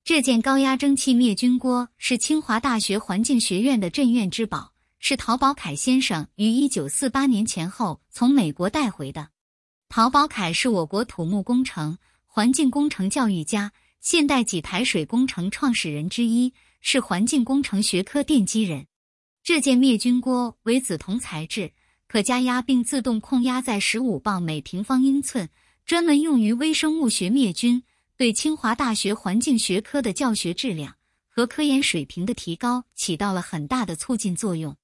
这件高压蒸汽灭菌锅是清华大学环境学院的镇院之宝，是陶宝凯先生于1948年前后从美国带回的。陶宝凯是我国土木工程、环境工程教育家，现代给台水工程创始人之一，是环境工程学科奠基人。这件灭菌锅为紫铜材质，可加压并自动控压在15磅每平方英寸，专门用于微生物学灭菌，对清华大学环境学科的教学质量和科研水平的提高起到了很大的促进作用。